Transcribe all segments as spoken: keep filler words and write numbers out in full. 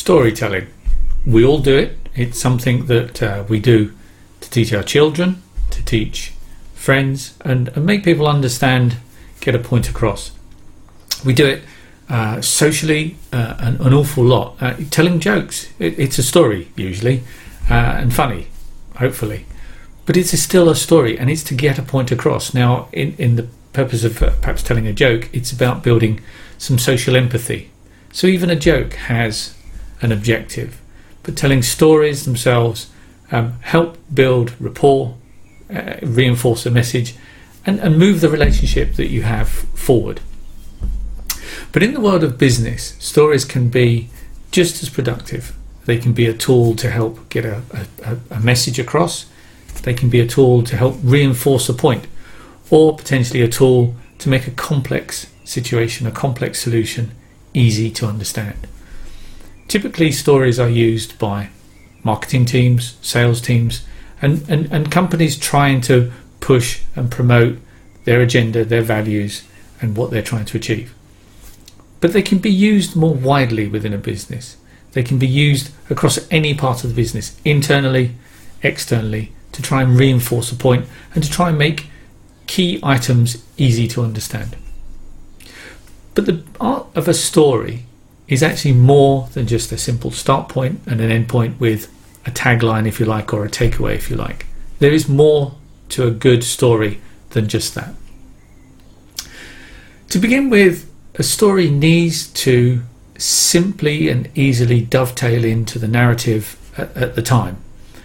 Storytelling. We all do it. It's something that uh, we do to teach our children, to teach friends, and, and make people understand, get a point across. We do it uh, socially uh, an, an awful lot. Uh, telling jokes. It, it's a story usually, uh, and funny, hopefully. But it's a, still a story, and it's to get a point across. Now, in, in the purpose of uh, perhaps telling a joke, it's about building some social empathy. So even a joke has an objective. But telling stories themselves um, help build rapport, uh, reinforce a message, and, and move the relationship that you have forward. But in the world of business, stories can be just as productive. They can be a tool to help get a, a, a message across. They can be a tool to help reinforce a point, or potentially a tool to make a complex situation, a complex solution, easy to understand. Typically, stories are used by marketing teams, sales teams, and, and, and companies trying to push and promote their agenda, their values, and what they're trying to achieve. But they can be used more widely within a business. They can be used across any part of the business, internally, externally, to try and reinforce a point and to try and make key items easy to understand. But the art of a story is actually more than just a simple start point and an end point with a tagline, if you like, or a takeaway, if you like. There is more to a good story than just that. To begin with, a story needs to simply and easily dovetail into the narrative at, at the time.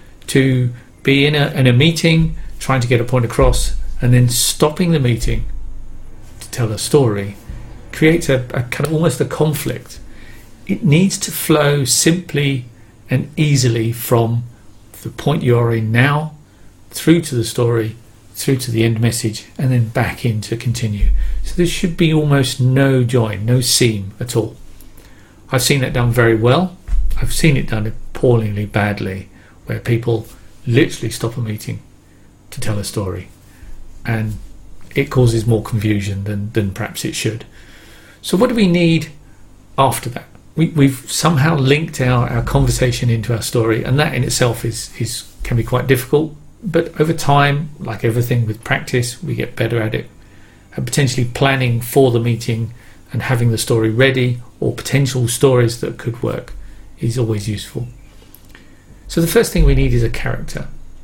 To be in a, in a meeting, trying to get a point across, and then stopping the meeting to tell a story creates a, a kind of almost a conflict. It needs to flow simply and easily from the point you are in now through to the story, through to the end message, and then back in to continue. So there should be almost no join, no seam at all. I've seen that done very well. I've seen it done appallingly badly, where people literally stop a meeting to tell a story, and it causes more confusion than, than perhaps it should. So what do we need after that? We, we've somehow linked our, our conversation into our story, and that in itself is, is can be quite difficult. But over time, like everything with practice, we get better at it. And potentially planning for the meeting and having the story ready, or potential stories that could work, is always useful. So the first thing we need is a character.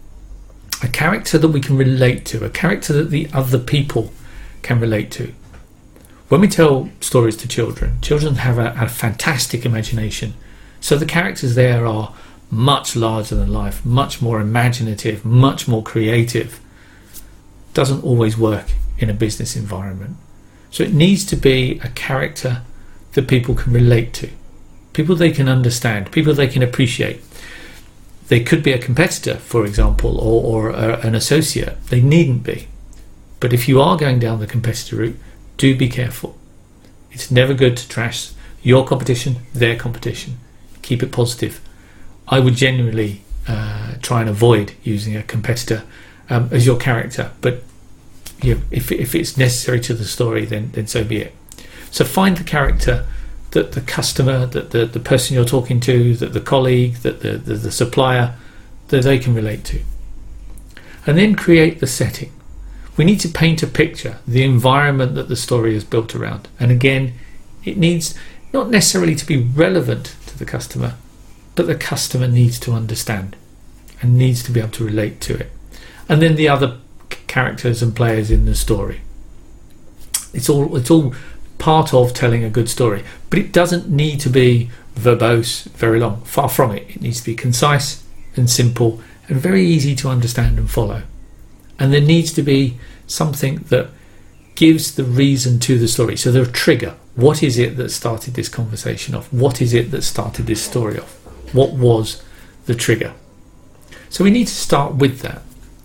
A character that we can relate to, a character that the other people can relate to. When we tell stories to children, children have a, a fantastic imagination. So the characters there are much larger than life, much more imaginative, much more creative. Doesn't always work in a business environment. So it needs to be a character that people can relate to, people they can understand, people they can appreciate. They could be a competitor, for example, or, or a, an associate. They needn't be. But if you are going down the competitor route, do be careful. It's never good to trash your competition, their competition. Keep it positive. I would genuinely uh, try and avoid using a competitor um, as your character, but you know, if, if it's necessary to the story, then, then so be it. So find the character that the customer, that the, the person you're talking to, that the colleague, that the, the, the supplier, that they can relate to. And then create the setting. We need to paint a picture, the environment that the story is built around. And again, it needs not necessarily to be relevant to the customer, but the customer needs to understand and needs to be able to relate to it. And then the other characters and players in the story. It's all it's all part of telling a good story, but it doesn't need to be verbose, very long. Far from it. It needs to be concise and simple and very easy to understand and follow. And there needs to be something that gives the reason to the story. So the trigger. What is it that started this conversation off? What is it that started this story off? What was the trigger? So we need to start with that.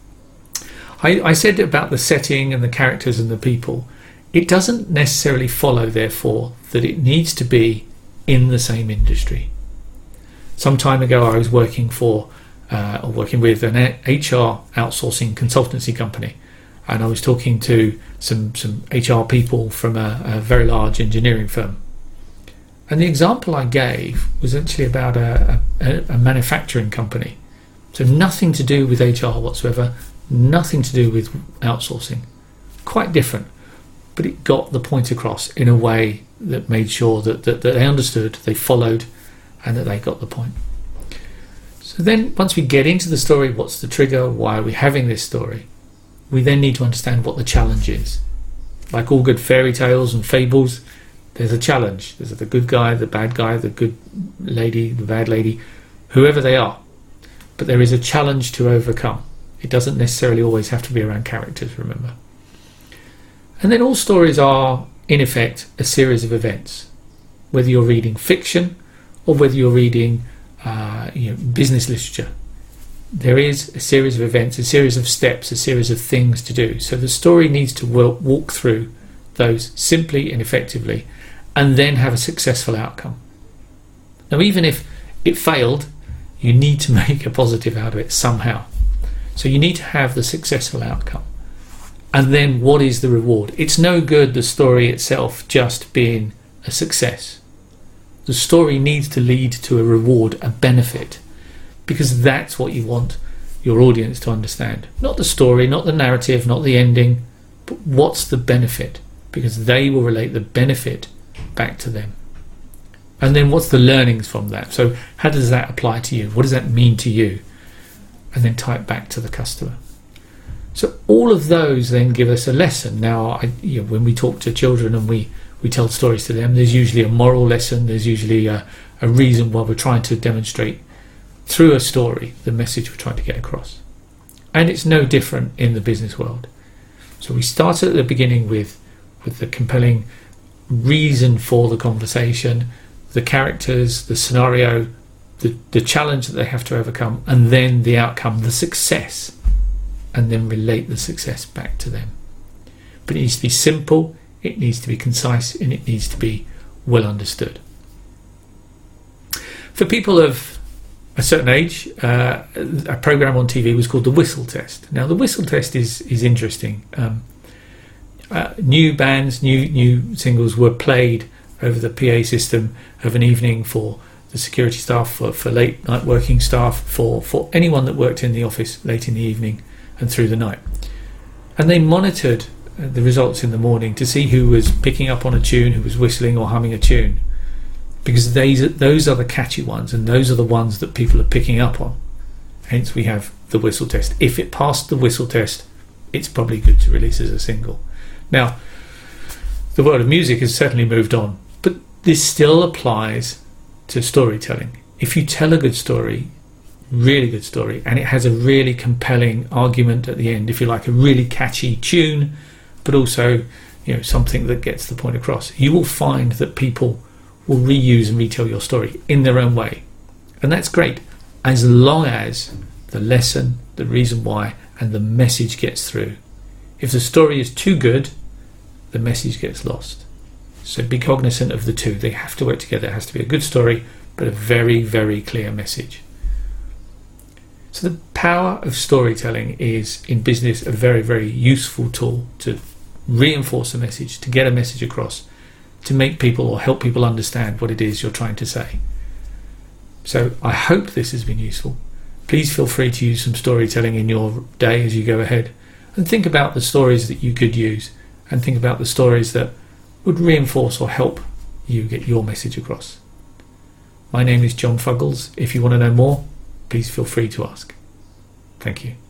I, I said about the setting and the characters and the people. It doesn't necessarily follow, therefore, that it needs to be in the same industry. Some time ago, I was working for uh, or working with an H R outsourcing consultancy company, and I was talking to some some H R people from a, a very large engineering firm. And the example I gave was actually about a, a, a manufacturing company. So nothing to do with H R whatsoever, nothing to do with outsourcing. Quite different, but it got the point across in a way that made sure that, that, that they understood, they followed, and that they got the point. So then once we get into the story, what's the trigger, why are we having this story, we then need to understand what the challenge is. Like all good fairy tales and fables, there's a challenge. There's the good guy, the bad guy, the good lady, the bad lady, whoever they are. But there is a challenge to overcome. It doesn't necessarily always have to be around characters, remember. And then all stories are, in effect, a series of events. Whether you're reading fiction or whether you're reading uh, you know, business literature, there is a series of events, a series of steps, a series of things to do. So the story needs to walk through those simply and effectively, and then have a successful outcome. Now, even if it failed, you need to make a positive out of it somehow. So you need to have the successful outcome. And then what is the reward? It's no good the story itself just being a success. The story needs to lead to a reward, a benefit, because that's what you want your audience to understand. Not the story, not the narrative, not the ending, but what's the benefit? Because they will relate the benefit back to them. And then what's the learnings from that? So how does that apply to you? What does that mean to you? And then tie it back to the customer. So all of those then give us a lesson. Now, I, you know, when we talk to children and we, we tell stories to them, there's usually a moral lesson, there's usually a, a reason why we're trying to demonstrate through a story the message we're trying to get across. And it's no different in the business world. So we start at the beginning with, with the compelling reason for the conversation, the characters, the scenario, the, the challenge that they have to overcome, and then the outcome, the success, and then relate the success back to them. But it needs to be simple, it needs to be concise, and it needs to be well understood. For people of a certain age, uh, a program on T V was called The Whistle Test. Now, The Whistle Test is, is interesting. Um, uh, new bands, new new singles were played over the P A system of an evening for the security staff, for, for late night working staff, for, for anyone that worked in the office late in the evening and through the night. And they monitored the results in the morning to see who was picking up on a tune, who was whistling or humming a tune, because they, those are the catchy ones, and those are the ones that people are picking up on. Hence we have the whistle test. If it passed the whistle test, it's probably good to release as a single. Now, the world of music has certainly moved on, but this still applies to storytelling. If you tell a good story, really good story, and it has a really compelling argument at the end, if you like, a really catchy tune, but also, you know, something that gets the point across, you will find that people will reuse and retell your story in their own way. And that's great, as long as the lesson, the reason why, and the message gets through. If the story is too good, the message gets lost. So be cognizant of the two. They have to work together. It has to be a good story, but a very, very clear message. So the power of storytelling is, in business, a very, very useful tool to reinforce a message, to get a message across, to make people or help people understand what it is you're trying to say. So I hope this has been useful. Please feel free to use some storytelling in your day as you go ahead, and think about the stories that you could use, and think about the stories that would reinforce or help you get your message across. My name is John Fuggles. If you want to know more, please feel free to ask. Thank you.